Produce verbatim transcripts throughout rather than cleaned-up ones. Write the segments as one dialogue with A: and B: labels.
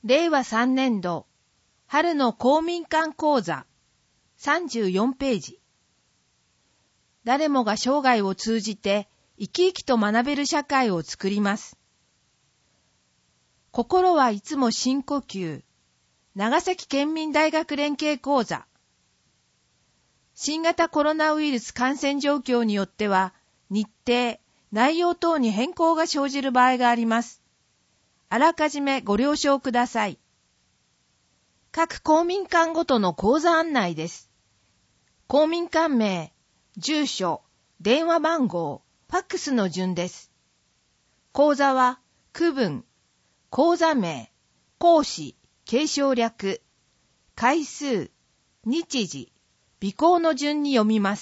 A: れいわさんねんど春の公民館講座さんじゅうよんページ。誰もが生涯を通じて生き生きと学べる社会を作ります。心はいつも深呼吸。長崎県民大学連携講座。新型コロナウイルス感染状況によっては日程、内容等に変更が生じる場合があります。あらかじめご了承ください。各公民館ごとの講座案内です。公民館名、住所、電話番号、ファックスの順です。講座は区分、講座名、講師、継承略、回数、日時、備考の順に読みます。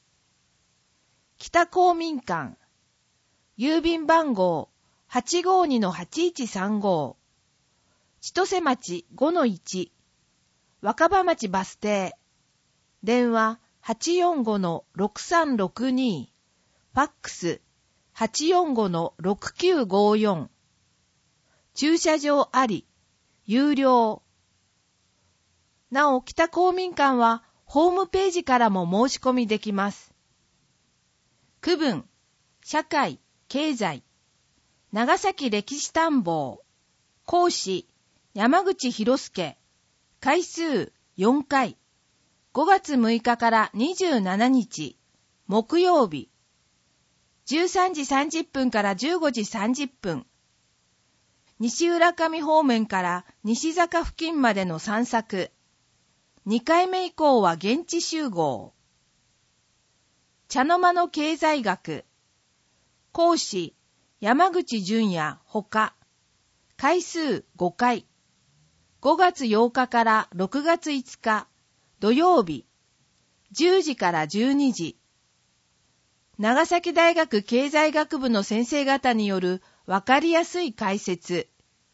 A: 北公民館、郵便番号 はちごにのはちいちさんご、千歳町 ごのいち、若葉町バス停、電話 はちよんごのろくさんろくに、ファックス はちよんごのろくきゅうごよん、駐車場あり、有料。なお、北公民館はホームページからも申し込みできます。区分、社会、経済、長崎歴史探訪、講師、山口博介、回数よんかい、ごがつむいかからにじゅうしちにち、木曜日、じゅうさんじさんじゅっぷんからじゅうごじさんじゅっぷん、西浦上方面から西坂付近までの散策、にかいめ以降は現地集合。茶の間の経済学、講師、山口淳也ほか、回数ごかい、ごがつようかからろくがついつか、土曜日、じゅうじからじゅうにじ、長崎大学経済学部の先生方によるわかりやすい解説。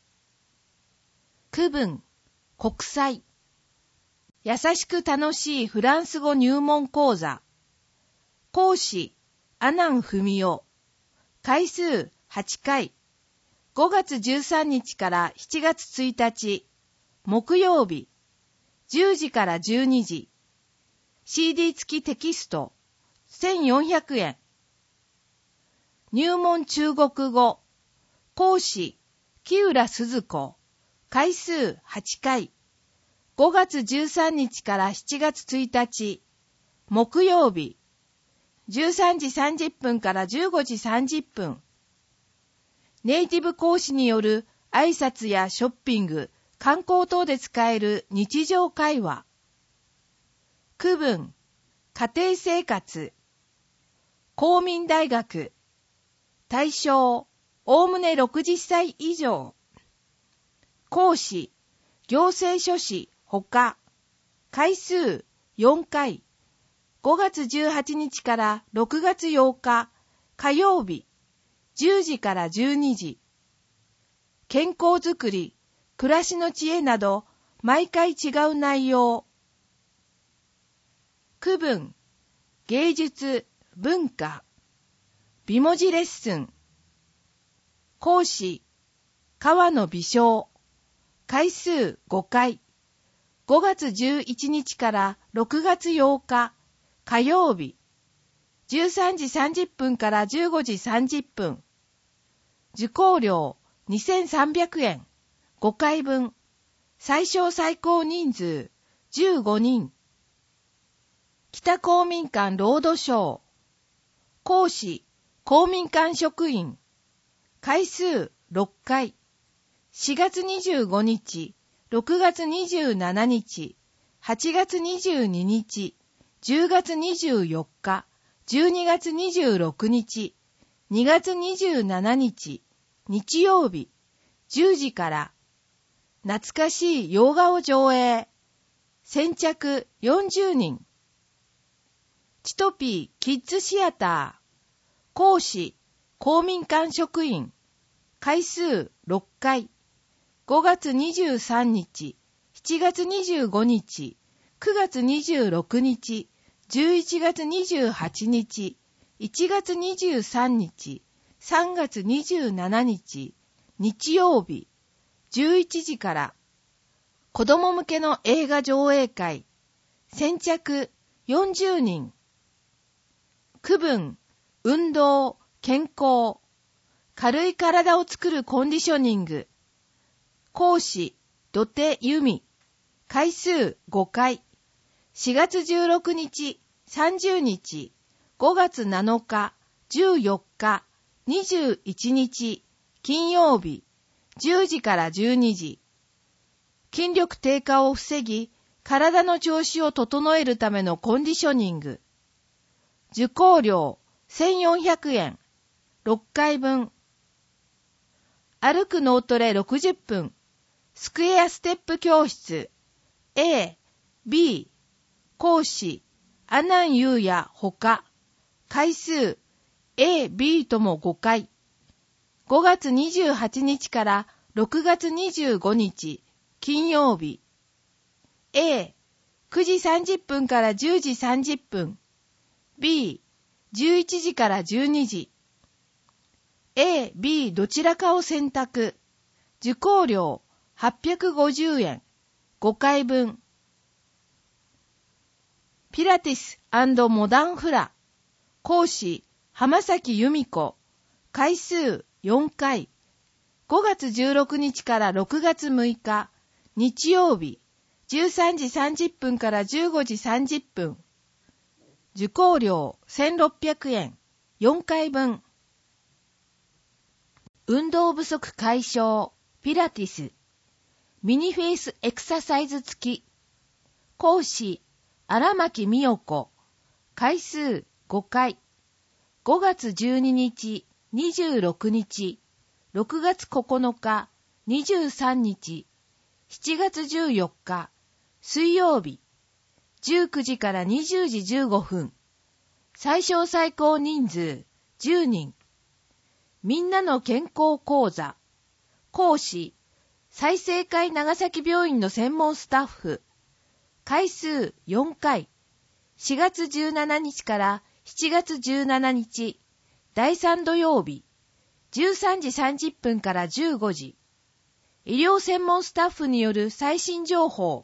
A: 区分、国際、優しく楽しいフランス語入門講座、講師、阿南文夫、回数はちかい、ごがつじゅうさんにちからしちがつついたち、木曜日、じゅうじからじゅうにじ、シーディー 付きテキスト、せんよんひゃくえん。入門中国語、講師、木浦鈴子、回数はちかい、ごがつじゅうさんにちからしちがつついたち、木曜日、じゅうさんじさんじゅっぷんからじゅうごじさんじゅっぷん。ネイティブ講師による挨拶やショッピング、観光等で使える日常会話。区分、家庭生活、公民大学、対象、おおむねろくじゅっさい以上。講師、行政書士ほか、回数よんかい、ごがつじゅうはちにちからろくがつようか、火曜日、じゅうじからじゅうにじ。健康づくり、暮らしの知恵など、毎回違う内容。区分、芸術、文化、美文字レッスン。講師、川野美少、回数ごかい、ごがつじゅういちにちからろくがつようか、火曜日、じゅうさんじさんじゅっぷんからじゅうごじさんじゅっぷん。受講料にせんさんびゃくえん、ごかいぶん。最小最高人数じゅうごにん。北公民館ロードショー。講師、公民館職員。回数ろっかい。しがつにじゅうごにち、ろくがつにじゅうしちにち、はちがつにじゅうににち、じゅうがつにじゅうよっか、じゅうにがつにじゅうろくにち、にがつにじゅうしちにち、日曜日、じゅうじから、懐かしい洋画を上映。先着よんじゅうにん。チトピーキッズシアター。講師、公民館職員。回数ろっかい。ごがつにじゅうさんにち、しちがつにじゅうごにち、くがつにじゅうろくにち、じゅういちがつにじゅうはちにち、いちがつにじゅうさんにち、さんがつにじゅうしちにち、日曜日、 じゅういちじから子供向けの映画上映会、先着よんじゅうにん。区分、運動、健康、軽い体を作るコンディショニング。講師、土手由美。回数ごかい。しがつじゅうろくにち、さんじゅうにち、ごがつなのか、じゅうよっか、にじゅういちにち、金曜日、じゅうじからじゅうにじ。筋力低下を防ぎ、体の調子を整えるためのコンディショニング。受講料せんよんひゃくえん、ろっかいぶん。歩く脳トレろくじゅっぷん、スクエアステップ教室、A、B、講師、阿南優也ほか、回数、A、B ともごかい。ごがつにじゅうはちにちからろくがつにじゅうごにち、金曜日。A、くじさんじゅっぷんからじゅうじさんじゅっぷん。B、じゅういちじからじゅうにじ。A、B どちらかを選択。受講料はっぴゃくごじゅうえん、ごかいぶん。ピラティス&モダンフラ。講師、浜崎由美子。回数よんかい。ごがつじゅうろくにちからろくがつむいか、日曜日、じゅうさんじさんじゅっぷんからじゅうごじさんじゅっぷん。受講料せんろっぴゃくえん、よんかいぶん。運動不足解消、ピラティス。ミニフェイスエクササイズ付き。講師、荒牧美代子。回数ごかい。ごがつじゅうににち、にじゅうろくにち、ろくがつここのか、にじゅうさんにち、しちがつじゅうよっか、水曜日、じゅうくじからにじゅうじじゅうごふん。最小最高人数じゅうにん。みんなの健康講座。講師、済生会長崎病院の専門スタッフ。回数よんかい。しがつじゅうしちにちからしちがつじゅうしちにち、だいさん土曜日、じゅうさんじさんじゅっぷんからじゅうごじ。医療専門スタッフによる最新情報。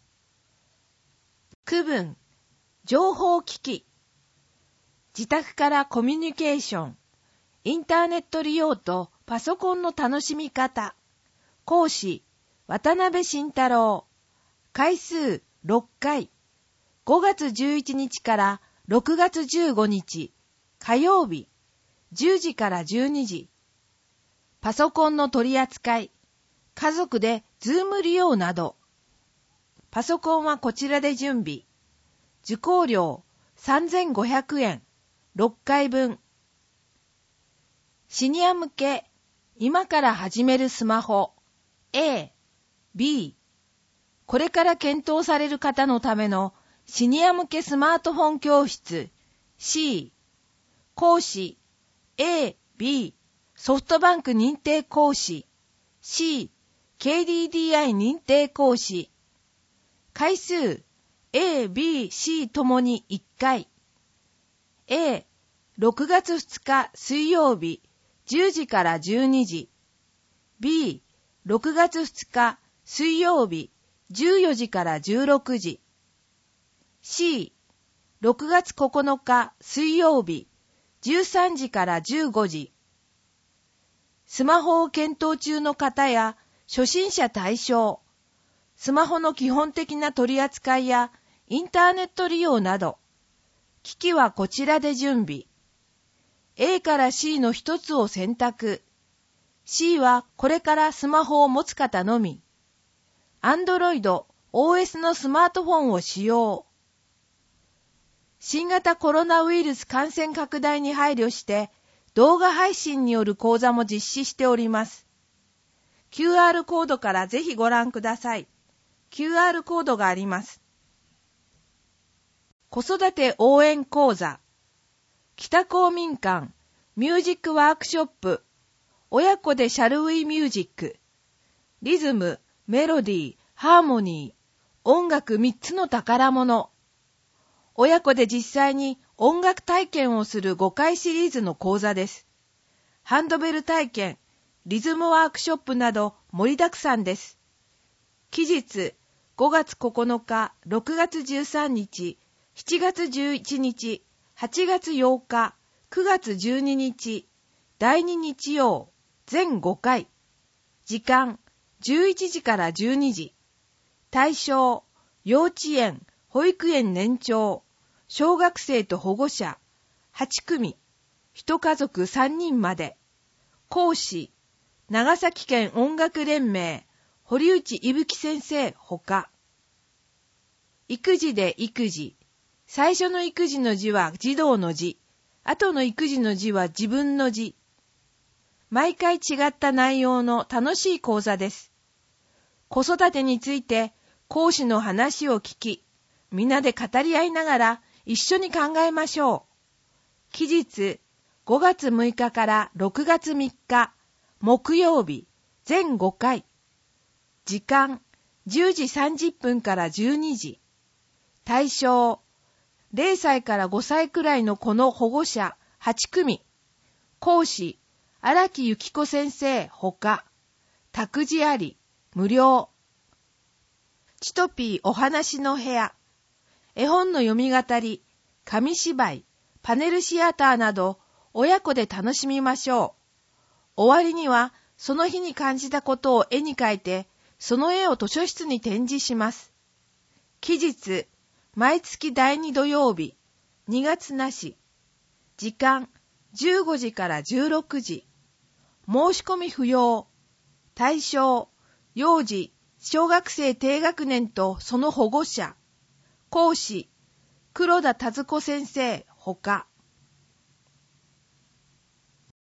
A: 区分、情報機器。自宅からコミュニケーション。インターネット利用とパソコンの楽しみ方。講師、渡辺慎太郎。回数ろっかい。ごがつじゅういちにちからろくがつじゅうごにち、火曜日、じゅうじからじゅうにじ。パソコンの取り扱い、家族でズーム利用など。パソコンはこちらで準備。受講料さんぜんごひゃくえん、ろっかいぶん。シニア向け、今から始めるスマホ。A、B。これから検討される方のためのシニア向けスマートフォン教室。C。講師。A、B。ソフトバンク認定講師。C。ケーディーディーアイ 認定講師。回数。A、B、C ともにいっかい。A、ろくがつふつか水曜日、じゅうじからじゅうにじ。B、ろくがつふつか水曜日、じゅうよじからじゅうろくじ。C、ろくがつここのか水曜日、じゅうさんじからじゅうごじ。スマホを検討中の方や初心者対象、スマホの基本的な取り扱いやインターネット利用など、機器はこちらで準備。A から C の一つを選択。C はこれからスマホを持つ方のみ。Android、オーエス のスマートフォンを使用。新型コロナウイルス感染拡大に配慮して動画配信による講座も実施しております。キューアール コードからぜひご覧ください。キューアール コードがあります。子育て応援講座。北公民館ミュージックワークショップ。親子でシャルウィミュージック。リズム、メロディー、ハーモニー。音楽みっつの宝物。親子で実際に音楽体験をするごかいシリーズの講座です。ハンドベル体験、 リズムワークショップなど盛りだくさんです。期日ごがつここのか、ろくがつじゅうさんにち、しちがつじゅういちにち、はちがつようか、くがつじゅうににち、だいに日曜、全ごかい。時間じゅういちじからじゅうにじ。対象、幼稚園、保育園年長、小学生と保護者、はちくみ、一家族さんにんまで。講師、長崎県音楽連盟、堀内伊吹先生ほか。育児で育児。最初の育児の字は児童の字。後の育児の字は自分の字。毎回違った内容の楽しい講座です。子育てについて講師の話を聞き、みんなで語り合いながら一緒に考えましょう。期日ごがつむいかからろくがつみっか、木曜日、全ごかい。時間じゅうじさんじゅっぷんからじゅうにじ。対象、れいさいからごさいくらいの子の保護者はちくみ。講師、荒木由紀子先生ほか。託児あり、無料。チトピーお話の部屋。絵本の読み語り、紙芝居、パネルシアターなど、親子で楽しみましょう。終わりには、その日に感じたことを絵に描いて、その絵を図書室に展示します。期日、毎月だいに土曜日、にがつなし。時間、じゅうごじからじゅうろくじ。申し込み不要。対象、幼児、小学生低学年とその保護者。講師、黒田田津子先生ほか。